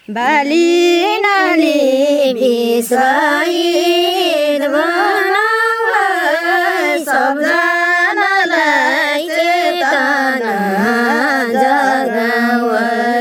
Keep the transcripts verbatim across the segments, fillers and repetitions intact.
बाली नाली बिसाइद बनाऊ सबजनालाई चेतना जगाऊ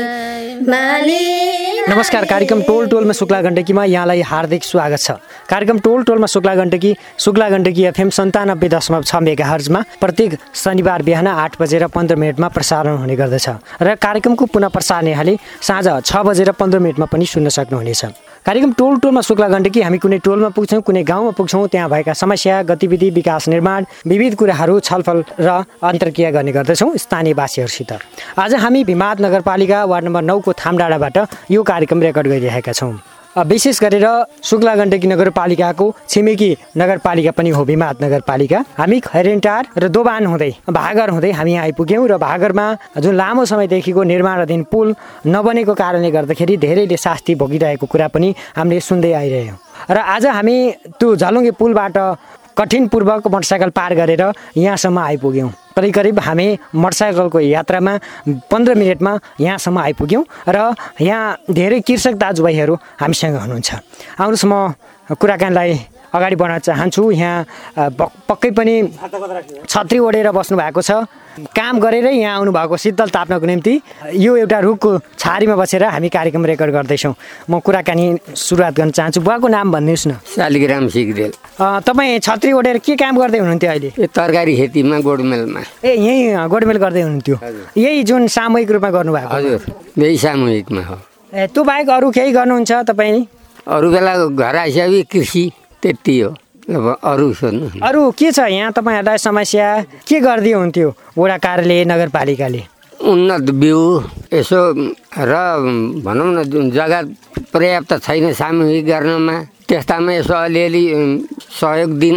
बाली। नमस्कार, कार्यक्रम टोल टोलमा शुक्ला गण्डकीमा यहाँलाई हार्दिक स्वागत छ। कार्यक्रम टोल टोलमा शुक्ला गण्डकी शुक्ला गण्डकी एफएम सन्तानब्बे दशमलव छ मेगाहर्जमा प्रत्येक शनिबार बिहान आठ बजेर पन्ध्र मिनटमा प्रसारण हुने गर्दछ र कार्यक्रमको पुनः प्रसारण यहाँले साँझ छ बजेर पन्ध्र मिनटमा पनि सुन्न सक्नुहुनेछ। कार्यक्रम टोल टोलमा शुक्ला गण्डकी हामी कुनै टोलमा पुग्छौँ, कुनै गाउँमा पुग्छौँ, त्यहाँ भएका समस्या, गतिविधि, विकास, निर्माण, विविध कुराहरू छलफल र अन्तर्क्रिया गर्ने गर्दछौँ स्थानीयवासीहरूसित। आज हामी भिमाद नगरपालिका वार्ड नम्बर नौको थामडाँडाबाट यो कार्यक्रम रेकर्ड गरिरहेका छौँ। विशेष गरेर शुक्ला गण्डकी नगरपालिकाको छिमेकी नगरपालिका पनि हो भिमाद नगरपालिका। हामी खैरेन्टार र दोबान हुँदै भागर हुँदै हामी यहाँ आइपुग्यौँ र भागरमा जुन लामो समयदेखिको निर्माणाधीन पुल नबनेको कारणले गर्दाखेरि धेरैले शास्ति भोगिरहेको कुरा पनि हामीले सुन्दै आइरहेछौँ र आज हामी त्यो झलुङ्गे पुलबाट कठिनपूर्वक मोटरसाइकल पार गरेर यहाँसम्म आइपुग्यौँ। करिब करिब हामी मोटरसाइकलको यात्रामा पन्ध्र मिनटमा यहाँसम्म आइपुग्यौँ र यहाँ धेरै कृषक दाजुभाइहरू हामीसँग हुनुहुन्छ। आउनुहोस्, म कुराकानीलाई अगाडि बढाउन चाहन्छु। यहाँ पक्कै पनि छत्री ओढेर बस्नु भएको छ, काम गरेरै यहाँ आउनुभएको शीतल ताप्नको निम्ति यो एउटा रुखको छारीमा बसेर हामी कार्यक्रम रेकर्ड गर्दैछौँ। म कुराकानी सुरुवात गर्न चाहन्छु। बुवाको नाम भनिदिनुहोस् न। शालिग्राम सिग्देल। तपाईँ छत्री ओढेर के काम गर्दै हुनुहुन्थ्यो अहिले? ए तरकारी खेतीमा गोडमेलमा। ए यहीँ गोडमेल गर्दै हुनुहुन्थ्यो? यही जुन सामूहिक रूपमा गर्नुभएको? हजुर, यही सामूहिकमा हो। ए त्यो बाहेक अरू केही गर्नुहुन्छ तपाईँ? अरू बेला घर आइसके कृषि त्यति हो। अब अरू सोध्नु। अरू के छ यहाँ तपाईँहरूलाई समस्या? के गर्दै हुन्थ्यो वडा कार्यालय नगरपालिकाले? उन्नत बिउ यसो र भनौँ न जुन जग्गा पर्याप्त छैन सामूहिक गर्नमा, त्यस्तामा यसो अलिअलि सहयोग दिन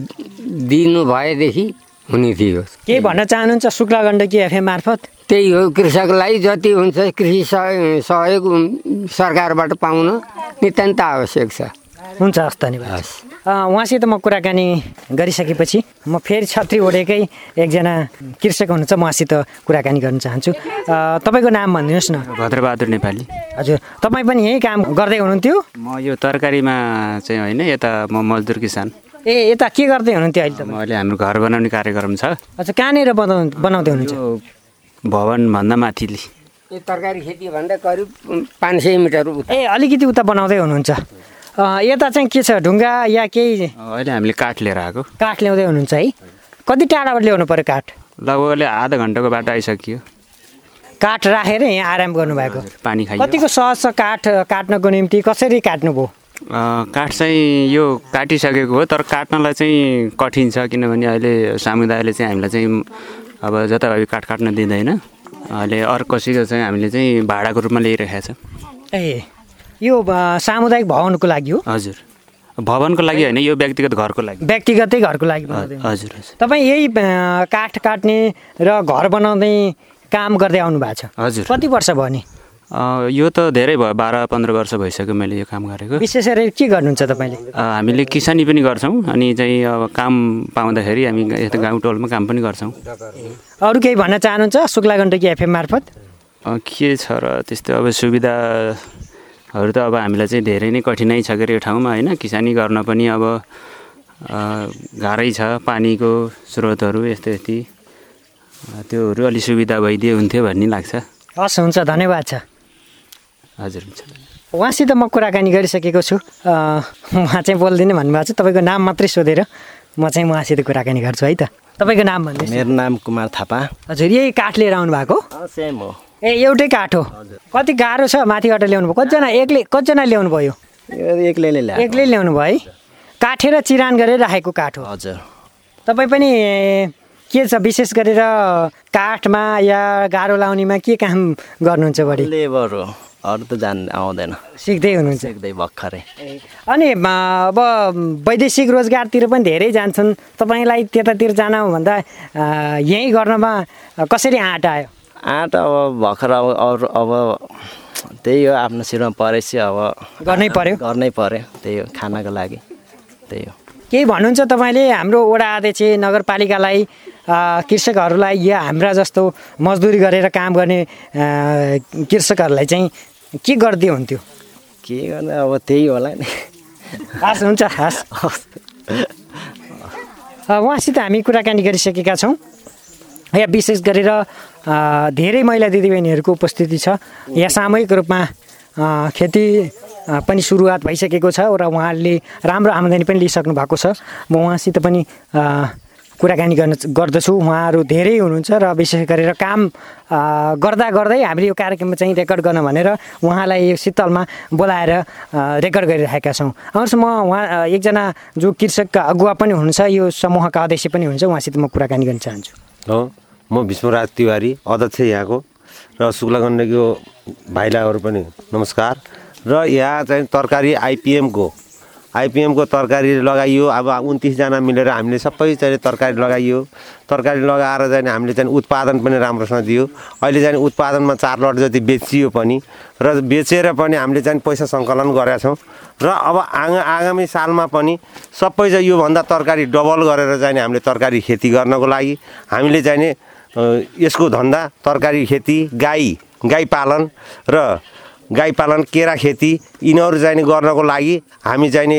दिनु भएदेखि हुने थियो। के भन्न चाहनुहुन्छ शुक्ला गण्डकी एफएम मार्फत? त्यही हो, कृषकलाई जति हुन्छ कृषि सहयोग सरकारबाट पाउन नितान्त आवश्यक छ। हुन्छ, हस्, धन्यवाद। उहाँसित म कुराकानी गरिसकेपछि म फेरि छत्री ओढेकै एकजना कृषक हुनुहुन्छ, म उहाँसित कुराकानी गर्न चाहन्छु। तपाईँको नाम भनिदिनुहोस् न। भद्रबहादुर नेपाली। हजुर, तपाईँ पनि यही काम गर्दै हुनुहुन्थ्यो? म यो तरकारीमा चाहिँ होइन, यता म मजदुर किसान। ए यता के गर्दै हुनुहुन्थ्यो अहिले? अहिले हाम्रो घर बनाउने कार्यक्रम छ। अच्छा, कहाँनिर बनाउ बनाउँदै हुनुहुन्छ? भवनभन्दा माथिले। यो तरकारी खेती भन्दा करिब पाँच सय मिटर। ए अलिकति उता बनाउँदै हुनुहुन्छ। यता चाहिँ के छ, ढुङ्गा या केही? अहिले हामीले काठ लिएर आएको। काठ ल्याउँदै हुनुहुन्छ है? कति टाढाबाट ल्याउनु पर्यो काठ? लगभग आधा घन्टाको बाटो आइसक्यो। काठ राखेर यहाँ आराम गर्नुभएको? पानी खाइ। कतिको सहज छ काठ काट्नको निम्ति? कसरी काट्नुभयो? काठ चाहिँ यो काटिसकेको हो, तर काट्नलाई चाहिँ कठिन छ, किनभने अहिले समुदायले चाहिँ हामीलाई चाहिँ अब जताभावी काठ काट्न दिँदैन। अहिले अर्को कसैको चाहिँ हामीले चाहिँ भाडाको रूपमा ल्याइरहेको छ। ए यो सामुदायिक भवनको लागि हो? हजुर, भवनको लागि होइन, यो व्यक्तिगत घरको लागि। व्यक्तिगतै घरको लागि? हजुर हजुर। तपाईँ यही काठ काट्ने र घर बनाउँदै काम गर्दै आउनु भएको छ? हजुर। कति वर्ष भयो नि? यो त धेरै भयो, बाह्र पन्ध्र वर्ष भइसक्यो मैले यो काम गरेको। विशेष गरी के गर्नुहुन्छ तपाईँले? हामीले किसानी पनि गर्छौँ, अनि चाहिँ अब काम पाउँदाखेरि हामी यता गाउँ टोलमा काम पनि गर्छौँ। अरू केही भन्न चाहनुहुन्छ शुक्ला गण्डकी एफएम मार्फत? के छ र त्यस्तो अब सुविधाहरू त अब हामीलाई चाहिँ धेरै नै कठिनाइ छ के यो ठाउँमा होइन। किसानी गर्न पनि अब गाह्रै छ, पानीको स्रोतहरू यस्तो यति त्योहरू अलि सुविधा भइदिए हुन्थ्यो भन्ने लाग्छ। हस्, हुन्छ, धन्यवाद छ। हजुर, हुन्छ। उहाँसित म कुराकानी गरिसकेको छु। उहाँ चाहिँ बोल्दिनँ भन्नुभएको छ। तपाईँको नाम मात्रै सोधेर म चाहिँ उहाँसित कुराकानी गर्छु है त। तपाईँको नाम भन्नुहोस्। मेरो नाम कुमार थापा। हजुर, यही काठ लिएर आउनु भएको? सेम हो। ए एउटै काठ हो? कति गाह्रो छ माथिबाट ल्याउनु भयो? कतिजना एक्लै कतिजना ल्याउनु भयो? एक्लैले ल्याएको। एक्लै ल्याउनु भयो है? काटेर चिरान गरेर राखेको काठ हो? हजुर। तपाईँ पनि के छ विशेष गरेर काठमा या गाह्रो लाउनेमा के काम गर्नुहुन्छ बढी? लेबर हो, अरू त जान आउँदैन। सिक्दै हुनुहुन्छ? सिक्दै भर्खरै। अनि अब वैदेशिक रोजगारतिर पनि धेरै जान्छन्, तपाईँलाई त्यतातिर जान भन्दा यहीँ गर्नमा कसरी आँट आयो? आँट अब भर्खर अब अरू अब त्यही हो, आफ्नो शिरमा परेपछि अब गर्नै पर्यो। गर्नै पर्यो, त्यही हो, खानको लागि त्यही हो। केही भन्नुहुन्छ तपाईँले हाम्रो वडा अध्यक्ष नगरपालिकालाई, कृषकहरूलाई या हाम्रा जस्तो मजदुरी गरेर काम गर्ने कृषकहरूलाई चाहिँ के गर्दै हुन्थ्यो? के गर्नु अब त्यही होला नि। हस् हुन्छ हस्। उहाँसित हामी कुराकानी गरिसकेका छौँ। यहाँ विशेष गरेर धेरै महिला दिदीबहिनीहरूको उपस्थिति छ। यहाँ सामूहिक रूपमा खेती पनि सुरुवात भइसकेको छ र उहाँहरूले राम्रो आम्दानी पनि लिइसक्नु भएको छ। म उहाँसित पनि कुराकानी गर्न गर्दछु। उहाँहरू धेरै हुनुहुन्छ र विशेष गरेर काम गर्दा गर्दै हामीले यो कार्यक्रममा चाहिँ रेकर्ड गर्न भनेर उहाँलाई यो शीतलमा बोलाएर रेकर्ड गरिरहेका छौँ। अवश्य म उहाँ एकजना जो कृषकका अगुवा पनि हुनुहुन्छ, यो समूहका अध्यक्ष पनि हुनुहुन्छ, उहाँसित म कुराकानी गर्न चाहन्छु। हो, म भीष्मराज तिवारी, अध्यक्ष यहाँको, र शुक्ला गण्डकीको भाइलाहरू पनि नमस्कार। र यहाँ चाहिँ तरकारी आइपिएमको आइपिएमको तरकारी लगाइयो। अब उन्तिसजना मिलेर हामीले सबै चाहिँ तरकारी लगाइयो। तरकारी लगाएर चाहिँ हामीले चाहिँ उत्पादन पनि राम्रोसँग दियो। अहिले चाहिँ उत्पादनमा चार लट जति बेचियो पनि, र बेचेर पनि हामीले चाहिँ पैसा सङ्कलन गरेका छौँ। र अब आगा आगामी सालमा पनि सबै चाहिँ योभन्दा तरकारी डबल गरेर चाहिँ हामीले तरकारी खेती गर्नको लागि हामीले चाहिँ यसको धन्दा तरकारी खेती, गाई गाई पालन र गाई पालन, केरा खेती, यिनीहरू चाहिँ गर्नको लागि हामी चाहिँ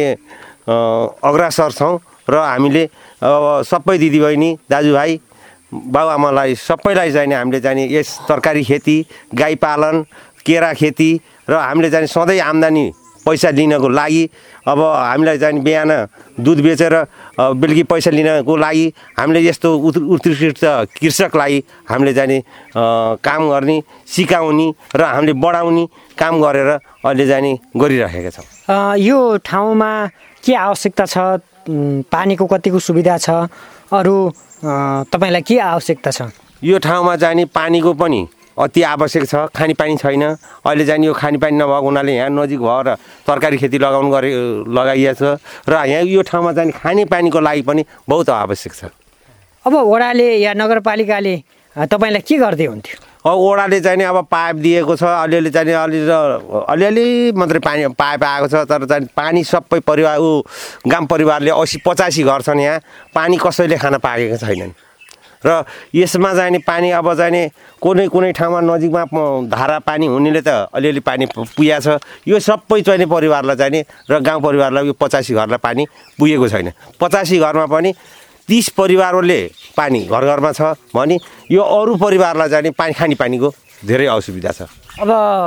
अग्रसर छौँ। र हामीले अब सबै दिदीबहिनी दाजुभाइ बाबुआमालाई सबैलाई चाहिँ हामीले चाहिँ यस तरकारी खेती, गाई पालन, केरा खेती र हामीले चाहिँ सधैँ आम्दानी पैसा लिनको लागि, अब हामीलाई चाहिँ बिहान दुध बेचेर बेलुकी पैसा लिनको लागि हामीले यस्तो उत्कृष्ट कृषकलाई हामीले चाहिँ काम गर्ने, सिकाउने र हामीले बढाउने काम गरेर अहिले चाहिँ गरिरहेका छौँ। यो ठाउँमा के आवश्यकता छ? पानीको कतिको सुविधा छ? अरू तपाईँलाई के आवश्यकता छ? यो ठाउँमा चाहिँ नि पानीको पनि अति आवश्यक छ। खानेपानी छैन। अहिले चाहिँ यो खानेपानी नभएको हुनाले यहाँ नजिक भएर तरकारी खेती लगाउनु गरे लगाइएको छ। र यहाँ यो ठाउँमा चाहिँ खानेपानीको लागि पनि बहुत आवश्यक छ। अब वडाले या नगरपालिकाले तपाईँलाई के गर्दै हुन्थ्यो? अब वडाले चाहिँ नि अब पाइप दिएको छ। अलिअलि चाहिँ अलि अलिअलि मात्रै पानी पाइप आएको छ। तर चाहिँ पानी सबै परिवार ऊ गाउँ परिवारले असी पचासी घर छन्, यहाँ पानी कसैले खान पाएका छैनन्। र यसमा चाहिँ नि पानी अब चाहिँ नि कुनै कुनै ठाउँमा नजिकमा धारा पानी हुनेले त अलिअलि पानी पुगेको छ। यो सबै चाहिँ परिवारलाई चाहिँ नि र गाउँ परिवारलाई यो पचासी घरलाई पानी पुगेको छैन। पचासी घरमा पनि तीस परिवारले पानी घर घरमा छ भने यो अरू परिवारलाई चाहिँ पानी खानेपानीको धेरै असुविधा छ। अब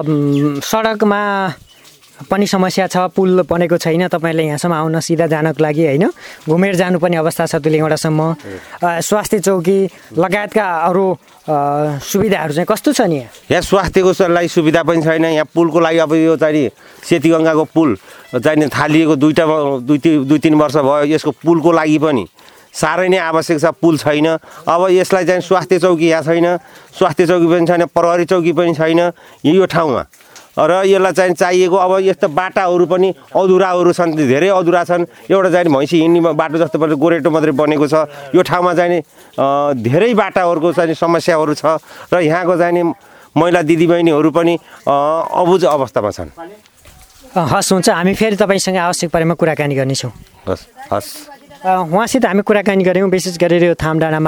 सडकमा पनि समस्या छ, पुल बनेको छैन तपाईँले यहाँसम्म आउन सिधा जानको लागि, होइन, घुमेर जानुपर्ने अवस्था छ तुलिङडासम्म। स्वास्थ्य चौकी लगायतका अरू सुविधाहरू चाहिँ कस्तो छ नि? यहाँ यहाँ स्वास्थ्यको लागि सुविधा पनि छैन। यहाँ पुलको लागि अब यो चाहिँ सेतीगङ्गाको पुल चाहिँ थालिएको दुईवटा दुई दुई तिन वर्ष भयो। यसको पुलको लागि पनि साह्रै नै आवश्यक छ। पुल छैन। अब यसलाई चाहिँ स्वास्थ्य चौकी यहाँ छैन, स्वास्थ्य चौकी पनि छैन, प्रहरी चौकी पनि छैन यो ठाउँमा। र यसलाई चाहिँ चाहिएको अब यस्तो बाटाहरू पनि अधुराहरू छन्, धेरै अधुरा छन्। एउटा चाहिँ भैँसी हिँड्ने बाटो जस्तो पनि गोरेटो मात्रै बनेको छ। यो ठाउँमा चाहिँ धेरै बाटाहरूको चाहिँ समस्याहरू छ र यहाँको चाहिँ महिला दिदीबहिनीहरू पनि अबुझ अवस्थामा छन्। हस्, हुन्छ, हामी फेरि तपाईँसँग आवश्यक परेमा कुराकानी गर्नेछौँ। हस् हस् उहाँसित हामी कुराकानी गऱ्यौँ। विशेष गरेर यो थामडाँडामा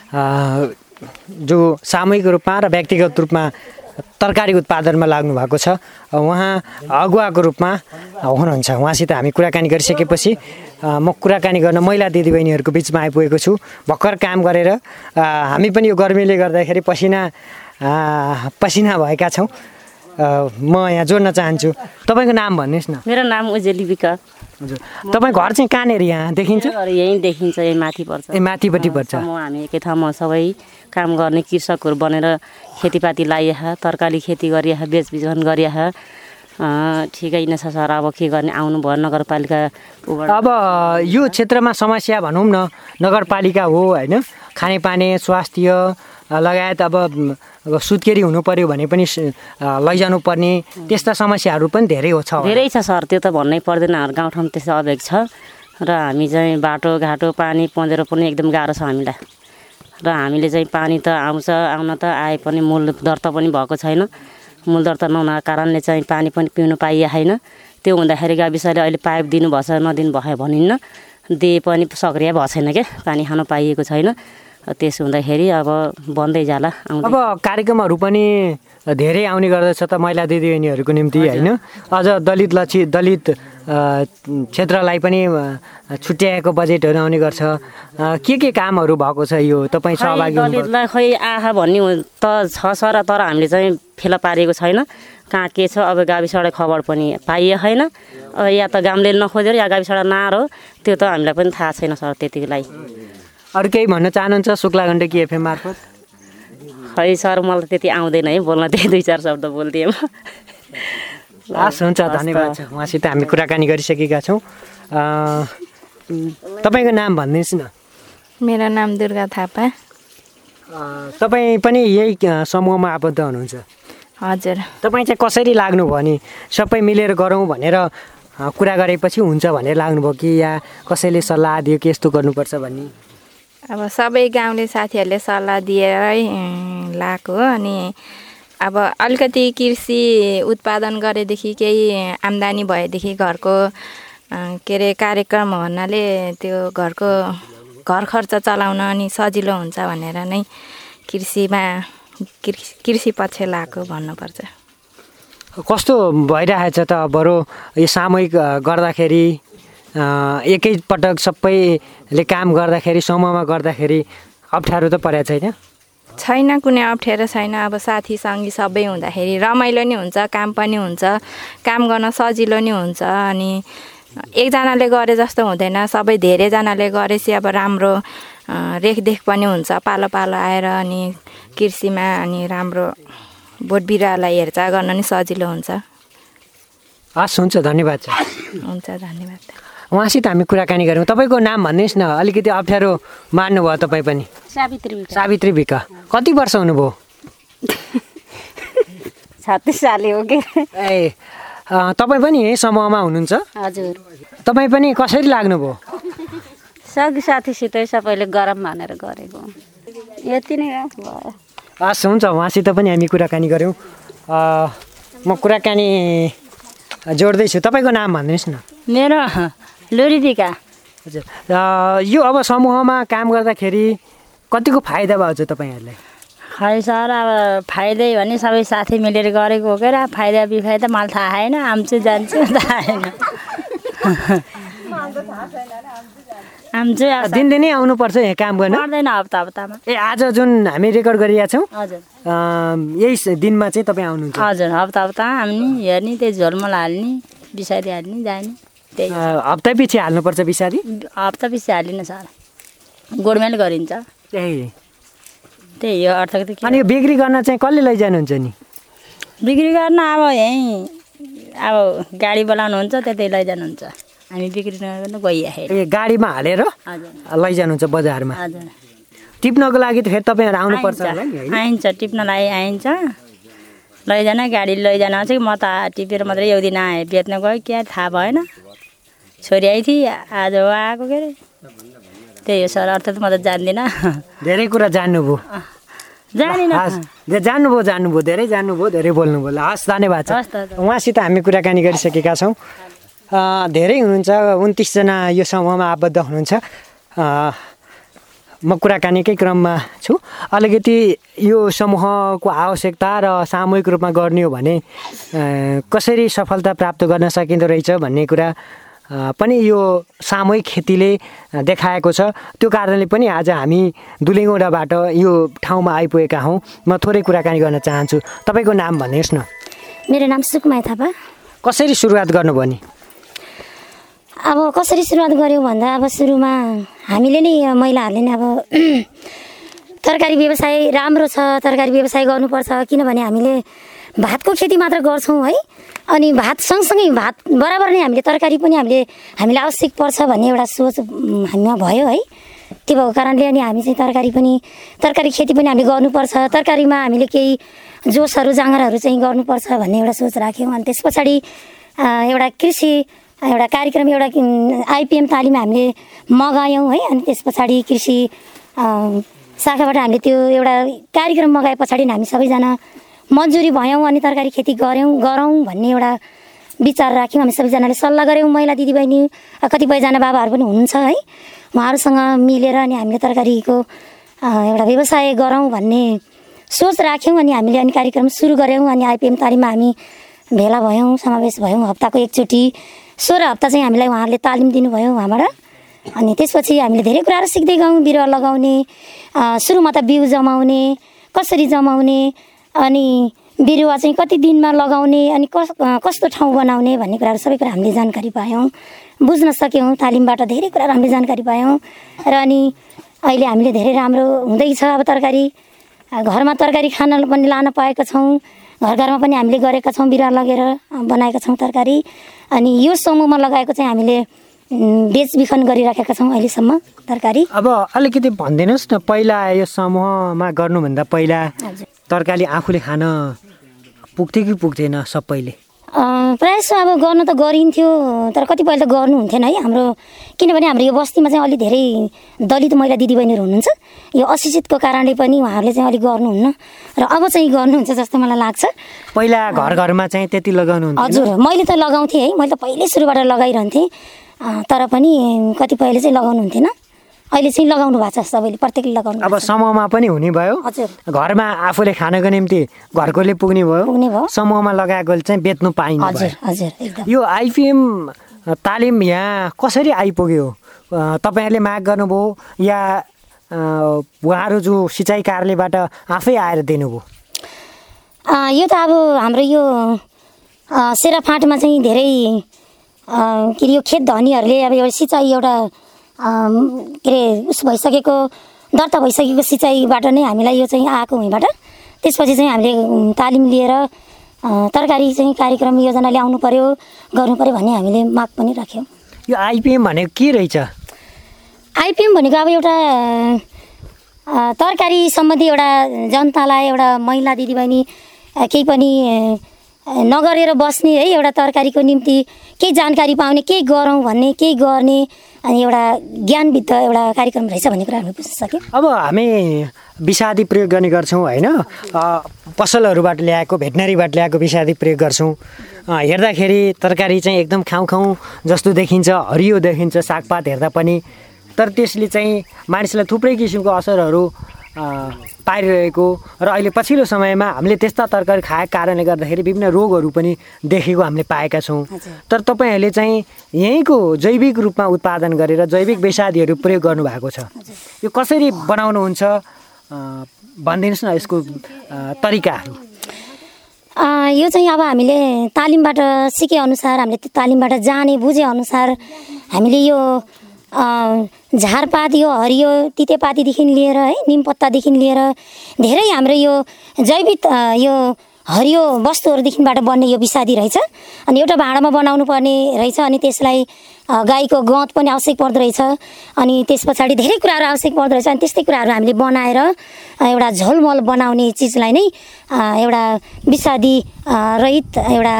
जो सामूहिक रूपमा र व्यक्तिगत रूपमा तरकारी उत्पादनमा लाग्नु भएको छ, उहाँ अगुवाको रूपमा हुनुहुन्छ। उहाँसित हामी कुराकानी गरिसकेपछि म कुराकानी गर्न महिला दिदीबहिनीहरूको बिचमा आइपुगेको छु। भर्खर काम गरेर हामी पनि यो गर्मीले गर्दाखेरि पसिना पसिना भएका छौँ। म यहाँ जोड्न चाहन्छु। तपाईँको नाम भन्नुहोस् न। मेरो नाम उजेली विका। हजुर, तपाईँ घर चाहिँ कहाँनिर यहाँ देखिन्छ? यहीँ देखिन्छ, यहीँ माथि पर्छ। ए माथिपट्टि पर्छ। म हामी एकै ठाउँमा सबै काम गर्ने कृषकहरू बनेर खेतीपाती लाइया, तरकारी खेती गरिया, बेचबिखन गरिया। ठिकै नै छ सर। अब के गर्ने, आउनु भयो नगरपालिका। अब यो क्षेत्रमा समस्या भनौँ न, नगरपालिका हो होइन, खानेपानी, स्वास्थ्य लगायत अब सुत्केरी हुनु पर्यो भने पनि लैजानु पर्ने त्यस्ता समस्याहरू पनि धेरै हो छ। धेरै छ सर, त्यो त भन्नै पर्दैन। गाउँठाउँ त्यस्तो अभेग छ र हामी चाहिँ बाटोघाटो पानी पँधेरो पनि एकदम गाह्रो छ हामीलाई। र हामीले चाहिँ पानी त आउँछ, आउन त आए पनि मूल दर्ता पनि भएको छैन। मूल दर्ता नहुनाको कारणले चाहिँ पानी पनि पिउनु पाइए छैन। त्यो हुँदाखेरि गाविसले अहिले पाइप दिनुभएको छ, नदिनु भयो भनिन्न, दिए पनि सक्रिय भएको छैन क्या, पानी खानु पाइएको छैन। त्यसो हुँदाखेरि अब बन्दै जाला। अब कार्यक्रमहरू पनि धेरै आउने गर्दछ त महिला दिदीबहिनीहरूको निम्ति होइन। अझ दलित लक्षी दलित क्षेत्रलाई पनि छुट्याएको बजेटहरू आउने गर्छ। के के कामहरू भएको छ यो तपाईँ सहभागी दलितलाई खै आहा भन्ने त छ सर, तर हामीले चाहिँ फेला पारेको छैन कहाँ के छ। अब गाविसबाट खबर पनि पाइए छैन, या त गाउँले नखोजेर या गाविसबाट नआएर हो, त्यो त हामीलाई पनि थाहा छैन सर त्यतिको लागि। अरू केही भन्न चाहनुहुन्छ शुक्ला गण्डकी एफएम मार्फत? खै सर मलाई त्यति आउँदैन है बोल्न, त्यही दुई चार शब्द बोल्थेँ म। हस् हुन्छ, धन्यवाद छ। उहाँसित हामी कुराकानी गरिसकेका छौँ। तपाईँको नाम भनिदिनुहोस् न। मेरो नाम दुर्गा थापा। तपाईँ पनि यही समूहमा आबद्ध हुनुहुन्छ? हजुर। तपाईँ चाहिँ कसरी लाग्नुभयो नि सबै मिलेर गरौँ भनेर कुरा गरेपछि हुन्छ भनेर लाग्नुभयो कि या कसैले सल्लाह दियो कि यस्तो गर्नुपर्छ भन्ने? अब सबै गाउँले साथीहरूले सल्लाह दिएरै लाएको हो। अनि अब अलिकति कृषि उत्पादन गरेदेखि केही आम्दानी भएदेखि घरको के अरे कार्यक्रम भन्नाले त्यो घरको घर खर्च चलाउन अनि सजिलो हुन्छ भनेर नै कृषिमा कृषि पक्ष लागेको भन्नुपर्छ। कस्तो भइरहेछ त बरु यो सामूहिक गर्दाखेरि एकैपटक सबैले काम गर्दाखेरि समूहमा गर्दाखेरि अप्ठ्यारो त परेको छैन? छैन, कुनै अप्ठ्यारो छैन। अब साथी सङ्गी सबै हुँदाखेरि रमाइलो नि हुन्छ, काम पनि हुन्छ, काम गर्न सजिलो नि हुन्छ। अनि एकजनाले गरे जस्तो हुँदैन, सबै धेरैजनाले गरेपछि अब राम्रो रेखदेख पनि हुन्छ पालो पालो आएर। अनि कृषिमा अनि राम्रो बोट बिरुवालाई हेरचाह गर्न नि सजिलो हुन्छ। हस् हुन्छ, धन्यवाद छ। हुन्छ, धन्यवाद। उहाँसित हामी कुराकानी गऱ्यौँ। तपाईँको नाम भन्नुहोस् न, अलिकति अप्ठ्यारो मान्नुभयो तपाईँ पनि? सावित्री भिका। सावित्री भिका। कति वर्ष हुनुभयो? छत्तिस साल हो कि। ए तपाईँ पनि यही समूहमा हुनुहुन्छ? हजुर। तपाईँ पनि कसरी लाग्नुभयो? सबै साथीसितै सबैले गरम भनेर गरेको, यति नै भयो। हस् हुन्छ, उहाँसित पनि हामी कुराकानी गऱ्यौँ। म कुराकानी जोड्दैछु। तपाईँको नाम भन्नुहोस् न। मेरो लुरिदिका। हजुर, यो अब समूहमा काम गर्दाखेरि कतिको फाइदा भयो चाहिँ तपाईँहरूलाई? खै सर अब फाइदै भने सबै साथी मिलेर गरेको हो क्या, फाइदा बिफाइदा मलाई थाहा छैन, आम्छु जान्छु थाहा छैन। आम्छु दिनदिनै आउनुपर्छ यहाँ काम गर्न? पर्दैन, हप्ता हप्तामा। ए आज जुन हामी रेकर्ड गरिरहेका छौँ हजुर यही दिनमा चाहिँ तपाईँ आउनुहुन्छ? हजुर, हप्ता हप्ता आउने, हेर्ने, त्यही झोलमल हाल्ने, बिसारी हाल्ने, जाने, त्यही। हप्ता पछि हाल्नुपर्छ बिसारी? हप्ता पछि हालिन सर, गोडमेल गरिन्छ। त्यही त्यही हो अर्थ। अनि यो बिक्री गर्न चाहिँ कसले लैजानुहुन्छ नि? बिक्री गर्न अब यहीँ अब गाडी बोलाउनुहुन्छ, त्यतै लैजानुहुन्छ, हामी बिक्री गर्न गइराखेको। ए गाडीमा हालेर लैजानुहुन्छ बजारमा? हजुर। टिप्नको लागि त फेरि तपाईँहरू आउनुपर्छ होला नि? आइन्छ, टिप्नलाई आइन्छ, लैजान गाडी लैजान चाहिँ म त टिपेर मात्रै एउटी नआएँ, बेच्न गयो, क्या थाहा भएन, छोरी आई थिएँ, आज आएको के अरे। त्यही हो सर, अर्थ त म त जान्दिनँ। धेरै कुरा जान्नुभयो? जानिनँ। जान्नुभयो जान्नुभयो धेरै जान्नुभयो, धेरै बोल्नुभयो। हस्, धन्यवाद छ। उहाँसित हामी कुराकानी गरिसकेका छौँ। धेरै हुनुहुन्छ, उन्तिसजना यो समूहमा आबद्ध हुनुहुन्छ। म कुराकानीकै क्रममा छु। अलिकति यो समूहको आवश्यकता र सामूहिक रूपमा गर्ने हो भने कसरी सफलता प्राप्त गर्न सकिँदो रहेछ भन्ने कुरा पनि यो सामूहिक खेतीले देखाएको छ। त्यो कारणले पनि आज हामी दुलेगौँडाबाट यो ठाउँमा आइपुगेका हौँ। म थोरै कुराकानी गर्न चाहन्छु। तपाईँको नाम भन्नुहोस् न। मेरो नाम सुकुमाया थापा। कसरी सुरुवात गर्नुभयो नि? अब कसरी सुरुवात गऱ्यौँ भन्दा अब सुरुमा हामीले नै महिलाहरूले नै अब तरकारी व्यवसाय राम्रो छ, तरकारी व्यवसाय गर्नुपर्छ, किनभने हामीले भातको खेती मात्र गर्छौँ है। अनि भात सँगसँगै भात बराबर नै हामीले तरकारी पनि हामीले हामीलाई आवश्यक पर्छ भन्ने एउटा सोच हामीमा भयो है। त्यो भएको कारणले अनि हामी चाहिँ तरकारी पनि तरकारी खेती पनि हामीले गर्नुपर्छ, तरकारीमा हामीले केही जोसहरू जाँगरहरू चाहिँ गर्नुपर्छ भन्ने एउटा सोच राख्यौँ। अनि त्यस पछाडि एउटा कृषि एउटा कार्यक्रम एउटा आइपिएम तालिम हामीले मगायौँ है। अनि त्यस पछाडि कृषि शाखाबाट हामीले त्यो एउटा कार्यक्रम मगाए पछाडि हामी सबैजना मन्जुरी भयौँ अनि तरकारी खेती गऱ्यौँ गरौँ भन्ने एउटा विचार राख्यौँ। हामी सबैजनाले सल्लाह गऱ्यौँ, महिला दिदीबहिनी कतिपयजना बाबाहरू पनि हुनुहुन्छ है, उहाँहरूसँग मिलेर अनि हामीले तरकारीको एउटा व्यवसाय गरौँ भन्ने सोच राख्यौँ अनि हामीले अनि कार्यक्रम सुरु गऱ्यौँ। अनि आइपिएम तालिममा हामी भेला भयौँ, समावेश भयौँ। हप्ताको एकचोटि सोह्र हप्ता चाहिँ हामीलाई उहाँहरूले तालिम दिनुभयो वहाँबाट। अनि त्यसपछि हामीले धेरै कुराहरू सिक्दै गयौँ। बिरुवा लगाउने, सुरुमा त बिउ जमाउने, कसरी जमाउने, अनि बिरुवा चाहिँ कति दिनमा लगाउने, अनि कस कस्तो ठाउँ बनाउने भन्ने कुराहरू सबै कुरा हामीले जानकारी पायौँ, बुझ्न सक्यौँ। तालिमबाट धेरै कुराहरू हामीले जानकारी पायौँ र अनि अहिले हामीले धेरै राम्रो हुँदैछ। अब तरकारी घरमा तरकारी खान पनि लान पाएका छौँ, घर घरमा पनि हामीले गरेका छौँ, बिरुवा लगेर बनाएका छौँ तरकारी। अनि यो समूहमा लगाएको चाहिँ हामीले बेचबिखन गरिराखेका छौँ अहिलेसम्म तरकारी। अब अलिकति भनिदिनुहोस् न, पहिला यो समूहमा गर्नुभन्दा पहिला तरकारी आफूले खान पुग्थ्यो कि पुग्थेन सबैले? प्रायः जस्तो अब गर्नु त गरिन्थ्यो, तर कतिपय त गर्नुहुन्थेन है हाम्रो। किनभने हाम्रो यो बस्तीमा चाहिँ अलि धेरै दलित महिला दिदीबहिनीहरू हुनुहुन्छ। यो अशिक्षितको कारणले पनि उहाँहरूले चाहिँ अलिक गर्नुहुन्न र अब चाहिँ गर्नुहुन्छ जस्तो मलाई लाग्छ। पहिला घर घरमा चाहिँ त्यति लगाउनु? हजुर, मैले त लगाउँथेँ है, मैले त पहिल्यै सुरुबाट लगाइरहन्थेँ। तर पनि कतिपयले चाहिँ लगाउनुहुन्थेन। अहिले चाहिँ लगाउनु भएको छ, सबैले प्रत्येकले लगाउनु। अब समूहमा पनि हुने भयो। हजुर, घरमा आफूले खानको निम्ति घरकोले पुग्ने भयो, पुग्ने भयो। समूहमा लगाएकोले चाहिँ बेच्नु पाइने भयो। हजुर हजुर एकदम। यो आइपिएम तालिम यहाँ कसरी आइपुग्यो? तपाईँहरूले माग गर्नुभयो या उहाँहरू जो सिँचाइ कार्यालयबाट आफै आएर दिनुभयो? यो त अब हाम्रो यो सेराफाँटमा चाहिँ धेरै के अरे यो खेत धनीहरूले अब एउटा सिँचाइ एउटा के अरे उस भइसकेको दर्ता भइसकेको सिँचाइबाट नै हामीलाई यो चाहिँ आएको वहीँबाट। त्यसपछि चाहिँ हामीले तालिम लिएर तरकारी चाहिँ कार्यक्रम योजना ल्याउनु पर्यो, गर्नु पर्यो भन्ने हामीले माग पनि राख्यौँ। यो आइपिएम भनेको के रहेछ? आइपिएम भनेको अब एउटा तरकारी सम्बन्धी एउटा जनतालाई, एउटा महिला दिदीबहिनी केही पनि नगरेर बस्ने है, एउटा तरकारीको निम्ति केही जानकारी पाउने, केही गरौँ भन्ने, केही गर्ने, अनि एउटा ज्ञानविद्ध एउटा कार्यक्रम रहेछ भन्ने कुरा हामी बुझ्न सक्यौँ। अब हामी विषादी प्रयोग गर्ने गर्छौँ होइन, पसलहरूबाट ल्याएको, भेटनरीबाट ल्याएको विषादी प्रयोग गर्छौँ। हेर्दाखेरि तरकारी चाहिँ एकदम खाउँ खाउँ जस्तो देखिन्छ, हरियो देखिन्छ सागपात हेर्दा पनि, तर त्यसले चाहिँ मानिसलाई थुप्रै किसिमको असरहरू पारिरहेको र अहिले पछिल्लो समयमा हामीले त्यस्ता तरकारी खाएको कारणले गर्दाखेरि विभिन्न रोगहरू पनि देखेको हामीले पाएका छौँ। तर तपाईँहरूले चाहिँ यहीँको जैविक रूपमा उत्पादन गरेर जैविक विषादीहरू प्रयोग गर्नुभएको छ। यो कसरी बनाउनुहुन्छ भनिदिनुहोस् न, यसको तरिकाहरू। यो चाहिँ अब हामीले तालिमबाट सिकेअनुसार, हामीले त्यो तालिमबाट जाने बुझेअनुसार हामीले यो झारपात, यो हरियो तितेपातीदेखि लिएर है, निम पत्तादेखि लिएर धेरै हाम्रो यो जैविक यो हरियो वस्तुहरूदेखिबाट बन्ने यो विषादी रहेछ। अनि एउटा भाँडामा बनाउनु पर्ने रहेछ। अनि त्यसलाई गाईको गहुँत पनि आवश्यक पर्दो रहेछ। अनि त्यस पछाडि धेरै कुराहरू आवश्यक पर्दो रहेछ। अनि त्यस्तै कुराहरू हामीले बनाएर एउटा झोलमोल बनाउने चिजलाई नै एउटा विषादी रहित एउटा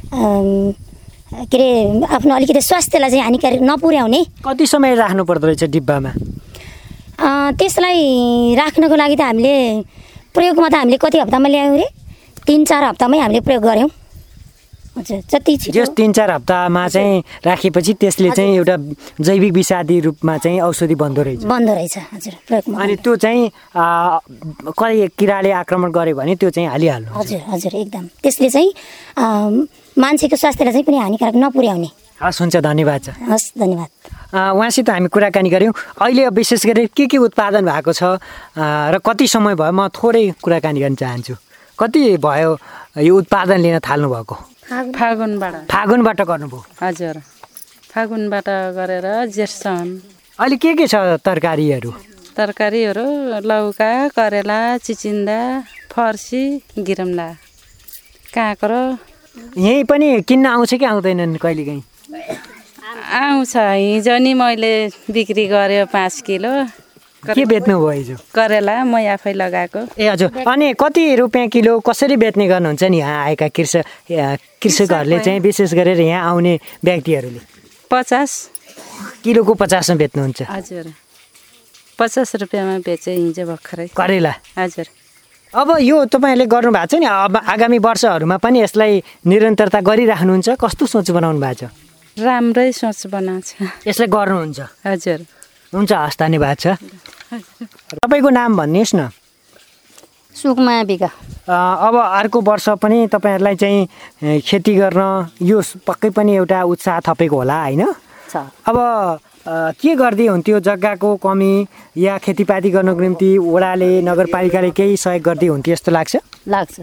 के अरे आफ्नो अलिकति स्वास्थ्यलाई चाहिँ हानिकारक नपुर्याउने। कति समय राख्नु पर्दो रहेछ डिब्बामा? त्यसलाई राख्नको लागि त हामीले प्रयोगमा त हामीले कति हप्तामा ल्यायौँ रे? तिन चार हप्तामै हामीले प्रयोग गऱ्यौँ। हजुर, जति छिटो तिन चार हप्तामा चाहिँ राखेपछि त्यसले चाहिँ एउटा जैविक विषादी रूपमा चाहिँ औषधि बन्दो रहेछ। बन्दो रहेछ हजुर प्रयोगमा। अनि त्यो चाहिँ कति किराले आक्रमण गर्यो भने त्यो चाहिँ हालिहाल्नु? हजुर हजुर एकदम। त्यसले चाहिँ मान्छेको स्वास्थ्यलाई चाहिँ पनि हानिकारक नपुर्याउने। हस्, हुन्छ, धन्यवाद छ। हस्, धन्यवाद। उहाँसित हामी कुराकानी गऱ्यौँ। अहिले विशेष गरी के के उत्पादन भएको छ र कति समय भयो, म थोरै कुराकानी गर्न चाहन्छु। कति भयो यो उत्पादन लिन थाल्नु भएको? फागुनबाट। फागुनबाट गर्नुभयो? हजुर, फागुनबाट गरेर जेठसम्म। अहिले के के छ तरकारीहरू? तरकारीहरू लौका, करेला, चिचिन्दा, फर्सी, गिरमला, काँक्रो। यहीँ पनि किन्न आउँछ कि आउँदैनन् कहिलेकाहीँ? आउँछ, हिजो नि मैले बिक्री गरेँ पाँच किलो। के बेच्नु भयो हिजो? करेला म आफै लगाएको। ए हजुर, अनि कति रुपियाँ किलो कसरी बेच्ने गर्नुहुन्छ नि यहाँ आएका कृषक कृषकहरूले चाहिँ, विशेष गरेर यहाँ आउने व्यक्तिहरूले? पचास किलोको पचासमा बेच्नुहुन्छ? हजुर, पचास रुपियाँमा बेचेँ हिजो भर्खरै करेला। हजुर। अब यो तपाईँहरूले गर्नुभएको छ नि, अब आगामी वर्षहरूमा पनि यसलाई निरन्तरता गरिराख्नुहुन्छ? कस्तो सोच बनाउनु भएको छ? राम्रै सोच बनाएको छ, यसलाई गर्नुहुन्छ? हजुर। हुन्छ, हस्, धन्यवाद छ। तपाईँको नाम भन्नुहोस् न। सुकमाया बिका। अब अर्को वर्ष पनि तपाईँहरूलाई चाहिँ खेती गर्न यो पक्कै पनि एउटा उत्साह थपेको होला होइन? अब के गर्दै हुन्थ्यो? जग्गाको कमी या खेतीपाती गर्नको निम्ति वडाले नगरपालिकाले केही सहयोग गर्दै हुन्थ्यो जस्तो लाग्छ? लाग्छ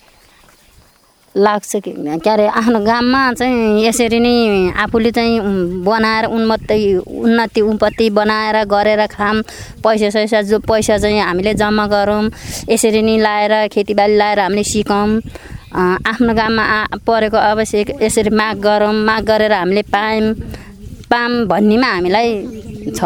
लाग्छ कि के अरे आफ्नो गाममा चाहिँ यसरी नै आफूले चाहिँ बनाएर उन्नति उन्नति उन्पत्ति बनाएर गरेर खाम, पैसा सैसा जो पैसा चाहिँ हामीले जम्मा गरौँ, यसरी नै लाएर खेतीबाली लाएर हामीले सिकौँ, आफ्नो गाममा परेको आवश्यक यसरी माग गरौँ, माग गरेर हामीले पायौँ पाम भन्नेमा हामीलाई छ।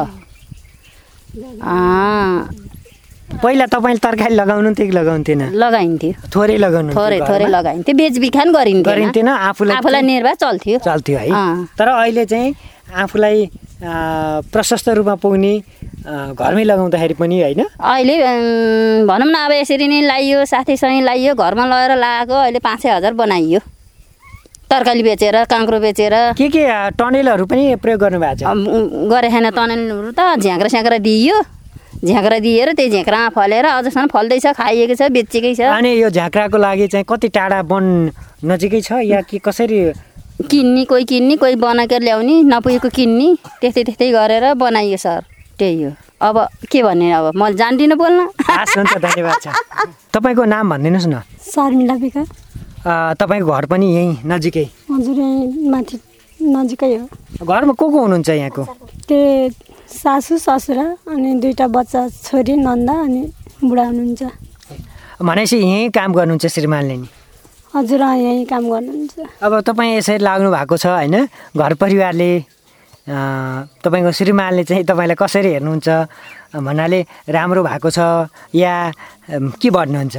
पहिला तपाईँले तरकारी लगाउनुहुन्थ्यो कि लगाउँथेन? लगाइन्थ्यो, थोरै लगाउनु थोरै थोरै लगाइन्थ्यो, बेचबिखान गरिन्थ्यो गरिन्थेन, आफूलाई आफूलाई निर्वाह चल्थ्यो चल्थ्यो है। तर अहिले चाहिँ आफूलाई प्रशस्त रूपमा पुग्ने घरमै लगाउँदाखेरि पनि होइन? अहिले भनौँ न अब यसरी नै लाइयो, साथीसँग लाइयो, घरमा लगेर लगाएको अहिले पाँच छ हजार बनाइयो, तरकारी बेचेर काँक्रो बेचेर। के के टनेलहरू पनि प्रयोग गर्नुभएको छ? गरे छैन, टनेलहरू त झ्याक्रा स्याक्रा दिइयो, झ्याक्रा दिएर त्यही झ्याक्रामा फलेर अझसम्म फल्दैछ, खाइएको छ, बेचेकै छ। अनि यो झ्याक्राको लागि चाहिँ कति टाढा वन नजिकै छ या के कसरी? किन्ने, कोही किन्ने, कोही बनाएर ल्याउने, नपुगेको किन्ने, त्यस्तै त्यस्तै गरेर बनाइयो सर, त्यही हो। अब के भन्ने, अब म जान्दिनँ बोल्न। हस्, हुन्छ, धन्यवाद छ। तपाईँको नाम भनिदिनुहोस् न। शर्मिला बिका। तपाईँको घर पनि यहीँ नजिकै? हजुर, यहीँ माथि नजिकै हो। घरमा को को हुनुहुन्छ यहाँको? त्यो सासू ससुरा अनि दुईवटा बच्चा, छोरी नन्दा अनि बुढा हुनुहुन्छ। भनेपछि यहीँ काम गर्नुहुन्छ श्रीमानले नि? हजुर, यहीँ काम गर्नुहुन्छ। अब तपाईँ यसरी लाग्नु भएको छ होइन, घर परिवारले तपाईँको श्रीमानले चाहिँ तपाईँलाई कसरी हेर्नुहुन्छ? भन्नाले राम्रो भएको छ या के भन्नुहुन्छ?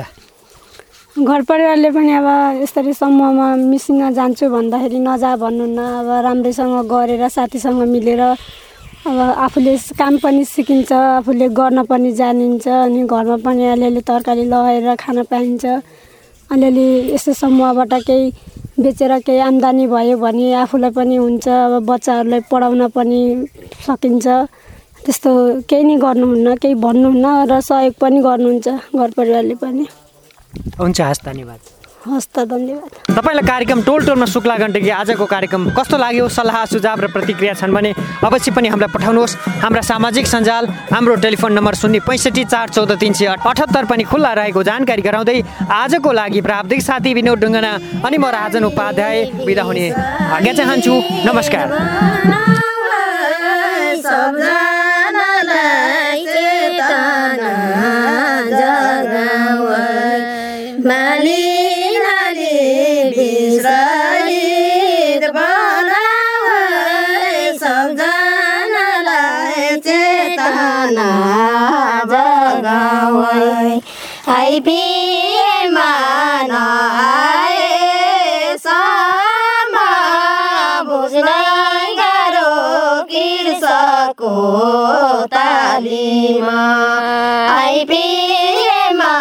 घर परिवारले पनि अब यसरी समूहमा मिसिन जान्छु भन्दाखेरि नजा भन्नुहुन्न। अब राम्रैसँग गरेर साथीसँग मिलेर अब आफूले काम पनि सिकिन्छ, आफूले गर्न पनि जानिन्छ, अनि घरमा पनि अलिअलि तरकारी लगाएर खान पाइन्छ। अलिअलि यस्तो समूहबाट केही बेचेर केही आम्दानी भयो भने आफूलाई पनि हुन्छ, अब बच्चाहरूलाई पढाउन पनि सकिन्छ। त्यस्तो केही नै गर्नुहुन्न, केही भन्नुहुन्न र सहयोग पनि गर्नुहुन्छ घर परिवारले पनि। हुन्छ, हस्, धन्यवाद। हस् त, धन्यवाद। तपाईँलाई कार्यक्रम टोल टोलमा शुक्ला गण्डकी आजको कार्यक्रम कस्तो लाग्यो? सल्लाह सुझाव र प्रतिक्रिया छन् भने अवश्य पनि हामीलाई पठाउनुहोस्। हाम्रा सामाजिक सञ्जाल, हाम्रो टेलिफोन नम्बर शून्य पैँसठी चार चौध तिन सय अठहत्तर पनि खुल्ला रहेको जानकारी गराउँदै आजको लागि प्राविधिक साथी विनोद ढुङ्गाना अनि म राजन उपाध्याय बिदा हुने आज्ञा चाहन्छु। नमस्कार। आइपिएममा नआएसम्म बुझ्नै गाह्रो कृषकको तालिम। आइपिएममा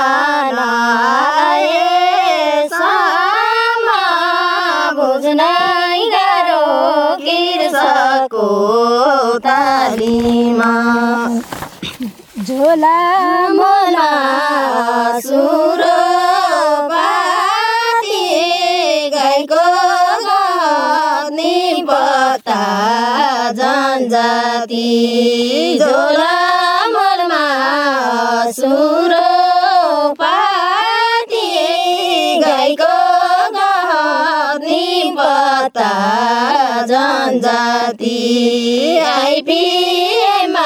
नआएसम्म बुझ्नै गाह्रो कृषकको तालिम। झोला मोला सुरो पाती गाईको गनी पत्ता जनजाति। झोला मोलमा सुरो पाती गाईको गनी पत्ता जनजाति। आइपिएममा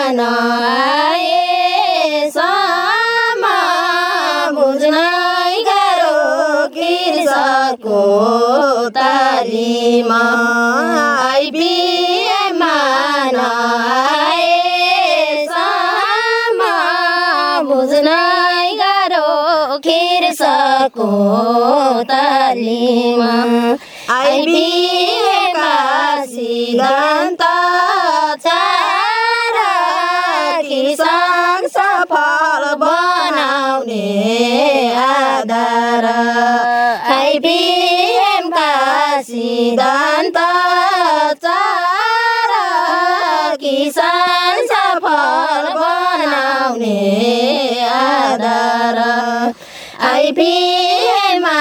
नआएसम्म बुझ्नै गाह्रो कृषकको तालिम। आइपिएममा नआएसम्म बुझ्नै गाह्रो कृषकको तालिम। आइपिएमका सिद्धान्त किसान सफल बनाउने आधार। आइपिएमका सिद्धान्त चार किसान आइपिएममा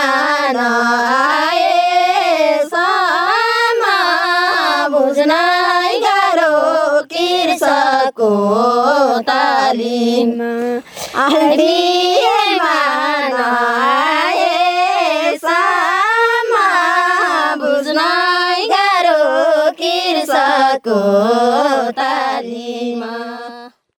नआएसम्म बुझ्नै गाह्रो कृषकको तालिम आइपिएममा नआएसम्म बुझ्नै गाह्रो कृषकको तालिम